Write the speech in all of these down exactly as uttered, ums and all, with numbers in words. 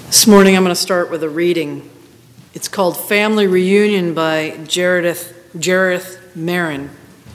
This morning I'm going to start with a reading. It's called Family Reunion by Jareth, Jareth Marin.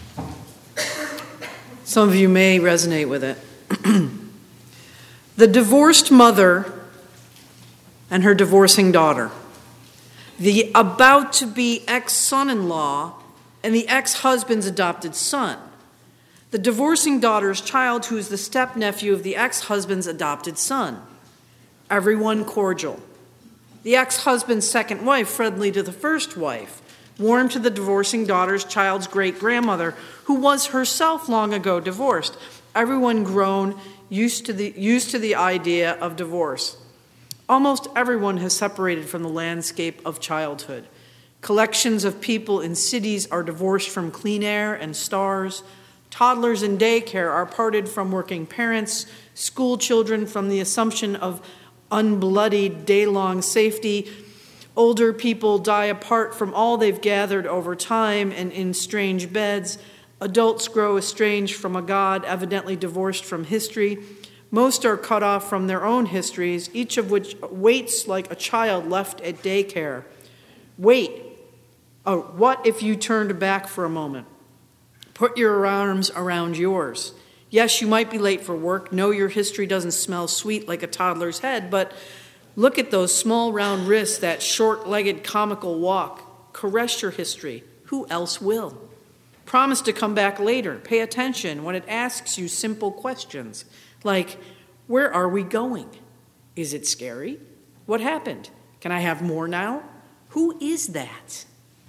Some of you may resonate with it. The divorced mother and her divorcing daughter. The about-to-be ex-son-in-law and the ex-husband's adopted son. The divorcing daughter's child, who is the step-nephew of the ex-husband's adopted son. Everyone cordial. The ex-husband's second wife, friendly to the first wife, warm to the divorcing daughter's child's great-grandmother, who was herself long ago divorced. Everyone grown, used to the, used to the idea of divorce. Almost everyone has separated from the landscape of childhood. Collections of people in cities are divorced from clean air and stars. Toddlers in daycare are parted from working parents. School children from the assumption of unbloodied day-long safety. Older people die apart from all they've gathered over time and in strange beds. Adults grow estranged from a God, evidently divorced from history. Most are cut off from their own histories, each of which waits like a child left at daycare. Wait. Oh, what if you turned back for a moment? Put your arms around yours. Yes, you might be late for work. No, your history doesn't smell sweet like a toddler's head, but look at those small round wrists, that short-legged comical walk. Caress your history. Who else will? Promise to come back later. Pay attention when it asks you simple questions like, where are we going? Is it scary? What happened? Can I have more now? Who is that?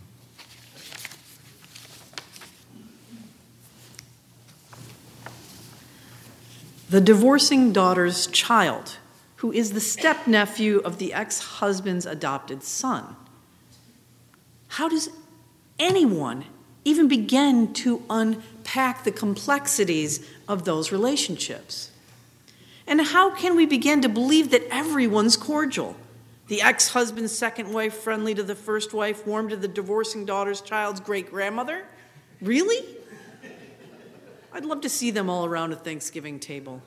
The divorcing daughter's child, who is the step-nephew of the ex-husband's adopted son. How does anyone even begin to unpack the complexities of those relationships? And how can we begin to believe that everyone's cordial? The ex-husband's second wife, friendly to the first wife, warm to the divorcing daughter's child's great-grandmother? Really? I'd love to see them all around a Thanksgiving table.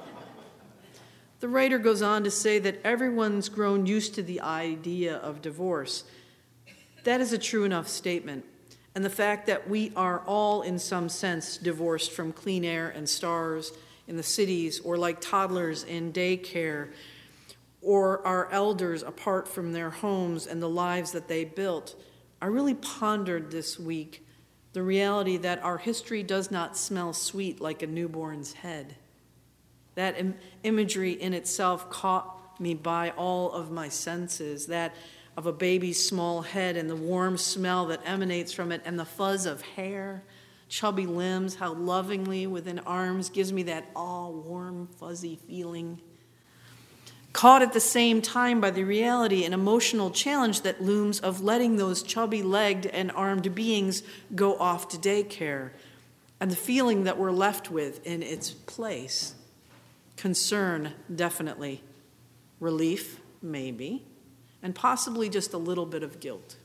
The writer goes on to say that everyone's grown used to the idea of divorce. That is a true enough statement. And the fact that we are all, in some sense, divorced from clean air and stars in the cities, or like toddlers in daycare, or our elders apart from their homes and the lives that they built. I really pondered this week the reality that our history does not smell sweet like a newborn's head. That im- imagery in itself caught me by all of my senses, that of a baby's small head and the warm smell that emanates from it and the fuzz of hair, chubby limbs, how lovingly within arms gives me that all warm, fuzzy feeling. Caught at the same time by the reality and emotional challenge that looms of letting those chubby-legged and armed beings go off to daycare, and the feeling that we're left with in its place. Concern, definitely. Relief, maybe. And possibly just a little bit of guilt.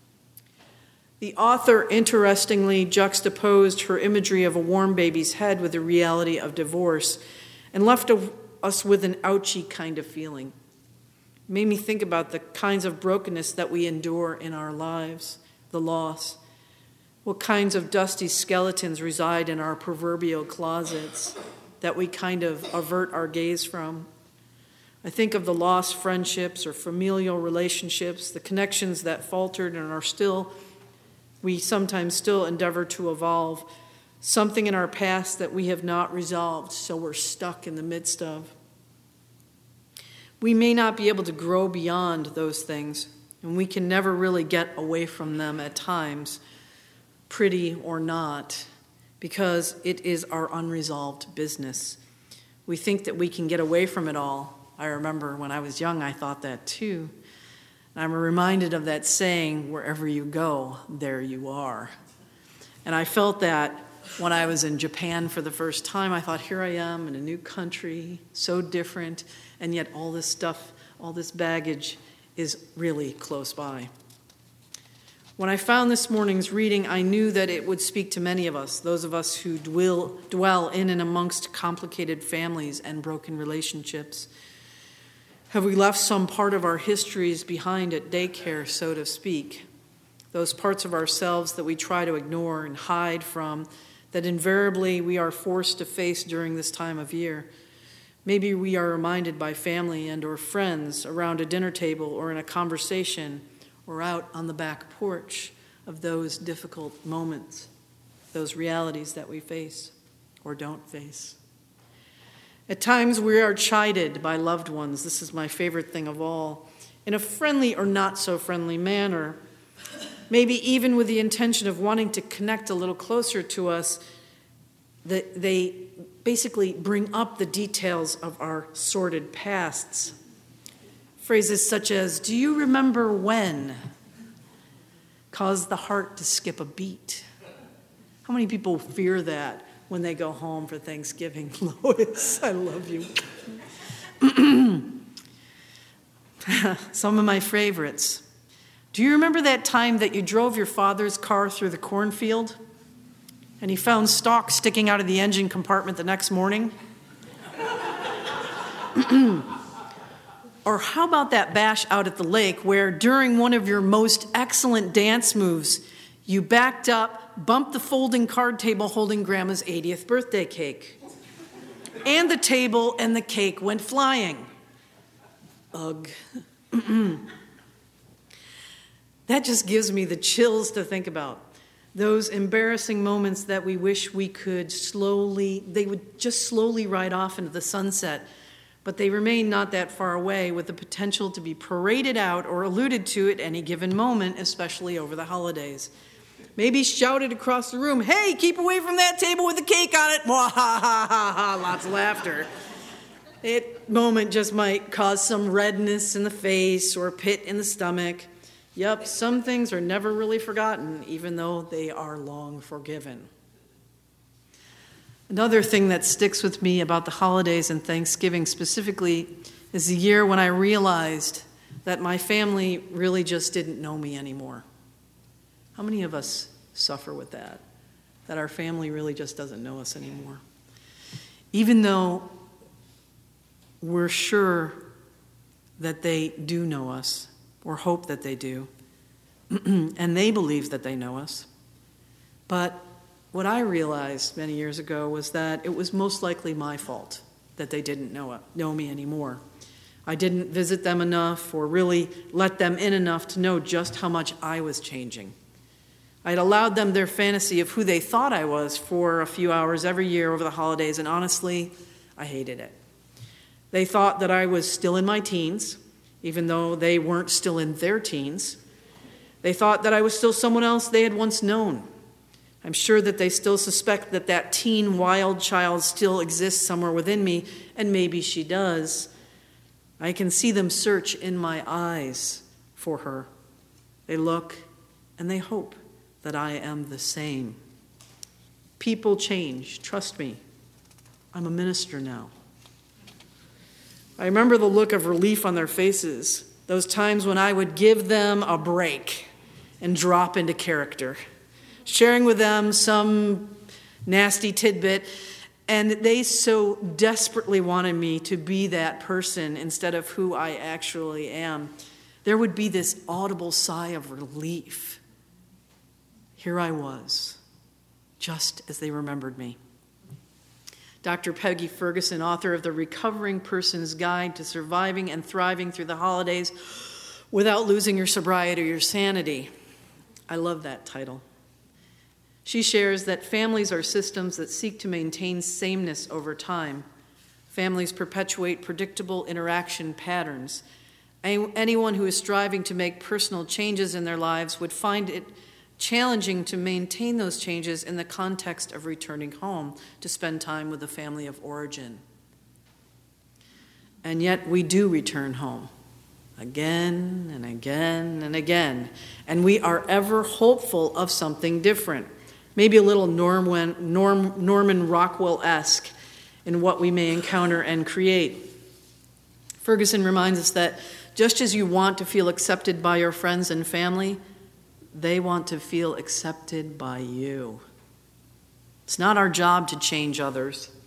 The author, interestingly, juxtaposed her imagery of a warm baby's head with the reality of divorce and left a us with an ouchy kind of feeling. It made me think about the kinds of brokenness that we endure in our lives, the loss. What kinds of dusty skeletons reside in our proverbial closets that we kind of avert our gaze from. I think of the lost friendships or familial relationships, the connections that faltered and are still, we sometimes still endeavor to evolve. Something in our past that we have not resolved, so we're stuck in the midst of. We may not be able to grow beyond those things, and we can never really get away from them at times, pretty or not, because it is our unresolved business. We think that we can get away from it all. I remember when I was young, I thought that too. And I'm reminded of that saying, wherever you go, there you are. And I felt that when I was in Japan for the first time. I thought, here I am in a new country, so different, and yet all this stuff, all this baggage is really close by. When I found this morning's reading, I knew that it would speak to many of us, those of us who dwell, dwell in and amongst complicated families and broken relationships. Have we left some part of our histories behind at daycare, so to speak? Those parts of ourselves that we try to ignore and hide from, that invariably we are forced to face during this time of year. Maybe we are reminded by family and or friends around a dinner table or in a conversation or out on the back porch of those difficult moments, those realities that we face or don't face. At times we are chided by loved ones, this is my favorite thing of all, in a friendly or not so friendly manner, maybe even with the intention of wanting to connect a little closer to us, that they basically bring up the details of our sordid pasts. Phrases such as, "Do you remember when?" cause the heart to skip a beat. How many people fear that when they go home for Thanksgiving? Lois, I love you. Some of my favorites. Do you remember that time that you drove your father's car through the cornfield and he found stalks sticking out of the engine compartment the next morning? Or how about that bash out at the lake where during one of your most excellent dance moves, you backed up, bumped the folding card table holding Grandma's eightieth birthday cake. And the table and the cake went flying. Ugh. That just gives me the chills to think about. Those embarrassing moments that we wish we could slowly, they would just slowly ride off into the sunset, but they remain not that far away with the potential to be paraded out or alluded to at any given moment, especially over the holidays. Maybe shouted across the room, "Hey, keep away from that table with the cake on it." Mwah, ha, ha, ha, ha, lots of laughter. That moment just might cause some redness in the face or a pit in the stomach. Yep, some things are never really forgotten, even though they are long forgiven. Another thing that sticks with me about the holidays and Thanksgiving specifically is the year when I realized that my family really just didn't know me anymore. How many of us suffer with that? That our family really just doesn't know us anymore. Even though we're sure that they do know us, or hope that they do, and they believe that they know us. But what I realized many years ago was that it was most likely my fault that they didn't know, know me anymore. I didn't visit them enough or really let them in enough to know just how much I was changing. I'd allowed them their fantasy of who they thought I was for a few hours every year over the holidays, and honestly, I hated it. They thought that I was still in my teens, even though they weren't still in their teens. They thought that I was still someone else they had once known. I'm sure that they still suspect that that teen wild child still exists somewhere within me, and maybe she does. I can see them search in my eyes for her. They look and they hope that I am the same. People change, trust me. I'm a minister now. I remember the look of relief on their faces, those times when I would give them a break and drop into character, sharing with them some nasty tidbit, and they so desperately wanted me to be that person instead of who I actually am. There would be this audible sigh of relief. Here I was, just as they remembered me. Doctor Peggy Ferguson, author of The Recovering Person's Guide to Surviving and Thriving Through the Holidays Without Losing Your Sobriety or Your Sanity. I love that title. She shares that families are systems that seek to maintain sameness over time. Families perpetuate predictable interaction patterns. Anyone who is striving to make personal changes in their lives would find it challenging to maintain those changes in the context of returning home to spend time with the family of origin. And yet we do return home again and again and again, and we are ever hopeful of something different, maybe a little Norman, Norm, Norman Rockwell-esque in what we may encounter and create. Ferguson reminds us that just as you want to feel accepted by your friends and family, they want to feel accepted by you. It's not our job to change others.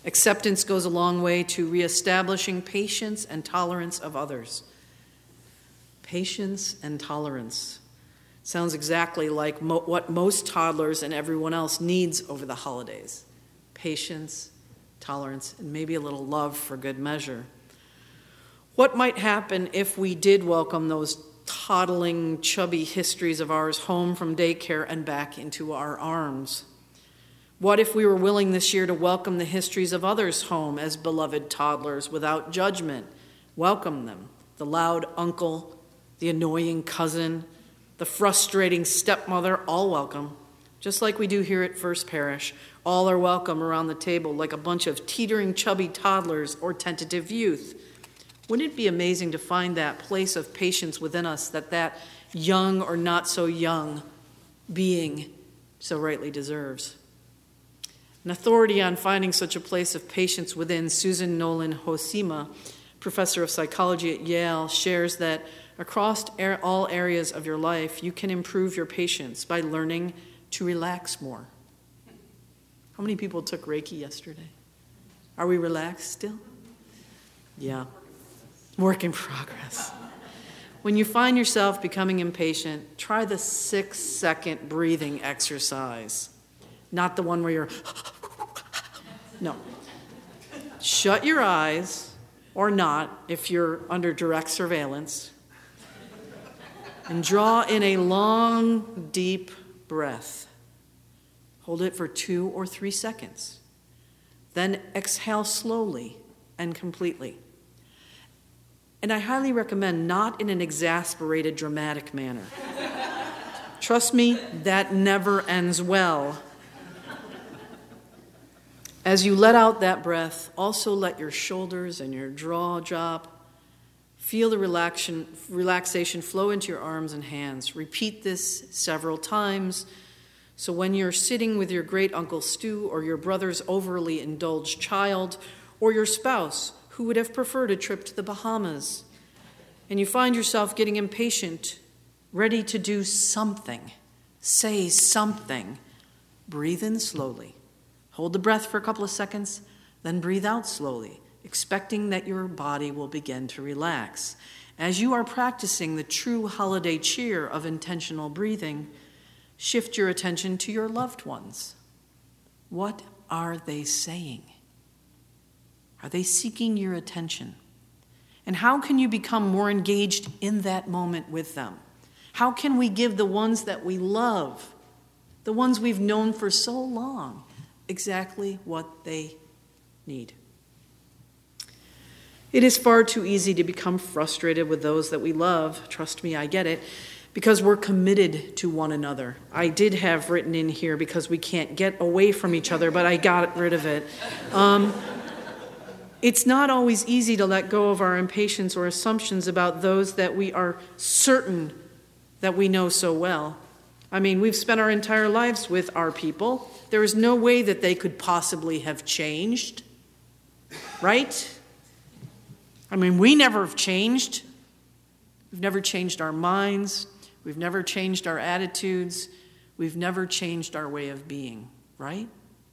Acceptance goes a long way to reestablishing patience and tolerance of others. Patience and tolerance. Sounds exactly like mo- what most toddlers and everyone else needs over the holidays. Patience, tolerance, and maybe a little love for good measure. What might happen if we did welcome those toddling, chubby histories of ours home from daycare and back into our arms? What if we were willing this year to welcome the histories of others home as beloved toddlers without judgment? Welcome them. The loud uncle, the annoying cousin, the frustrating stepmother, all welcome. Just like we do here at First Parish, all are welcome around the table like a bunch of teetering, chubby toddlers or tentative youth. Wouldn't it be amazing to find that place of patience within us that that young or not so young being so rightly deserves? An authority on finding such a place of patience within, Susan Nolan Hosima, professor of psychology at Yale, shares that across all areas of your life, you can improve your patience by learning to relax more. How many people took Reiki yesterday? Are we relaxed still? Yeah. Work in progress. When you find yourself becoming impatient, try the six-second breathing exercise. Not the one where you're... No. Shut your eyes, or not, if you're under direct surveillance, and draw in a long, deep breath. Hold it for two or three seconds. Then exhale slowly and completely. And I highly recommend not in an exasperated, dramatic manner. Trust me, that never ends well. As you let out that breath, also let your shoulders and your jaw drop. Feel the relaxation, relaxation flow into your arms and hands. Repeat this several times. So when you're sitting with your great Uncle Stu or your brother's overly indulged child or your spouse who would have preferred a trip to the Bahamas, and you find yourself getting impatient, ready to do something, say something, breathe in slowly. Hold the breath for a couple of seconds, then breathe out slowly, expecting that your body will begin to relax. As you are practicing the true holiday cheer of intentional breathing, shift your attention to your loved ones. What are they saying? Are they seeking your attention? And how can you become more engaged in that moment with them? How can we give the ones that we love, the ones we've known for so long, exactly what they need? It is far too easy to become frustrated with those that we love. Trust me, I get it, because we're committed to one another. I did have written in here because we can't get away from each other, but I got rid of it. Um, it's not always easy to let go of our impatience or assumptions about those that we are certain that we know so well. I mean, we've spent our entire lives with our people. There is no way that they could possibly have changed, right? I mean, we never have changed. We've never changed our minds. We've never changed our attitudes. We've never changed our way of being, right?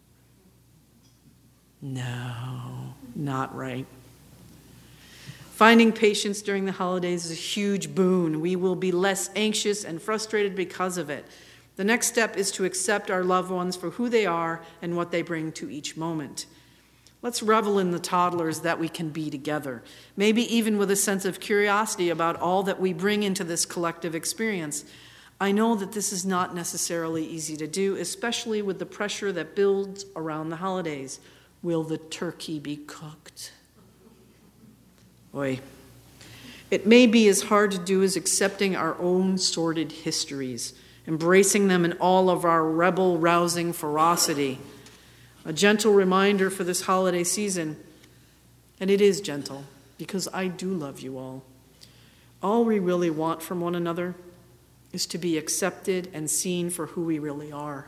No, not right. Finding patience during the holidays is a huge boon. We will be less anxious and frustrated because of it. The next step is to accept our loved ones for who they are and what they bring to each moment. Let's revel in the toddlers that we can be together, maybe even with a sense of curiosity about all that we bring into this collective experience. I know that this is not necessarily easy to do, especially with the pressure that builds around the holidays. Will the turkey be cooked? Oy. It may be as hard to do as accepting our own sordid histories, embracing them in all of our rebel-rousing ferocity. A gentle reminder for this holiday season, and it is gentle, because I do love you all. All we really want from one another is to be accepted and seen for who we really are.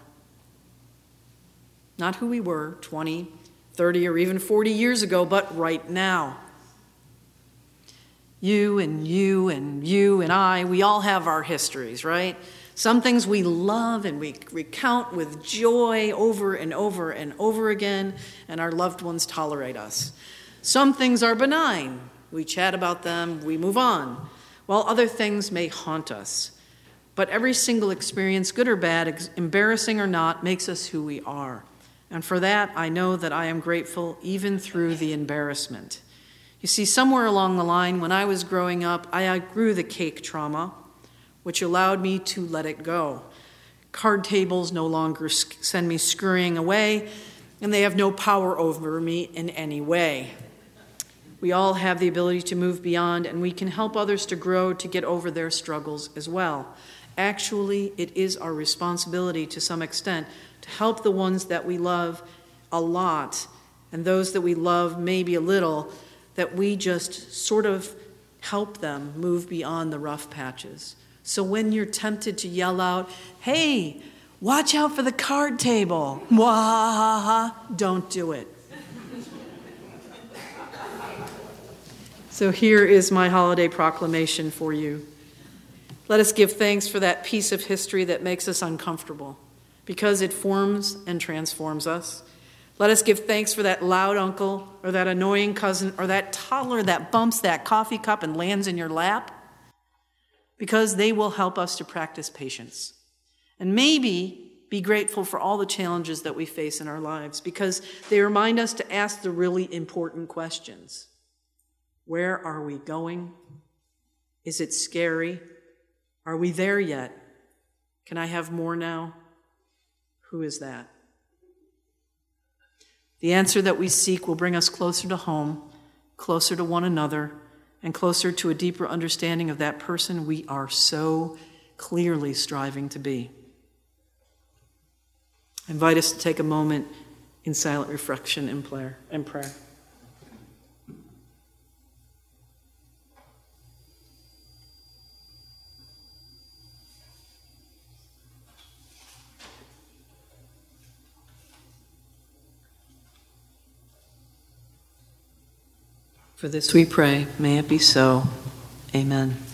Not who we were twenty, thirty, or even forty years ago, but right now. You and you and you and I, we all have our histories, right? Some things we love and we recount with joy over and over and over again, and our loved ones tolerate us. Some things are benign. We chat about them, we move on, while other things may haunt us. But every single experience, good or bad, embarrassing or not, makes us who we are. And for that, I know that I am grateful even through the embarrassment. You see, somewhere along the line, when I was growing up, I outgrew the cake trauma, which allowed me to let it go. Card tables no longer send me scurrying away, and they have no power over me in any way. We all have the ability to move beyond, and we can help others to grow, to get over their struggles as well. Actually, it is our responsibility to some extent to help the ones that we love a lot, and those that we love maybe a little, that we just sort of help them move beyond the rough patches. So when you're tempted to yell out, "Hey, watch out for the card table," wah, don't do it. So here is my holiday proclamation for you. Let us give thanks for that piece of history that makes us uncomfortable, because it forms and transforms us. Let us give thanks for that loud uncle or that annoying cousin or that toddler that bumps that coffee cup and lands in your lap, because they will help us to practice patience. And maybe be grateful for all the challenges that we face in our lives, because they remind us to ask the really important questions. Where are we going? Is it scary? Are we there yet? Can I have more now? Who is that? The answer that we seek will bring us closer to home, closer to one another, and closer to a deeper understanding of that person we are so clearly striving to be. I invite us to take a moment in silent reflection and prayer. For this we pray, may it be so. Amen.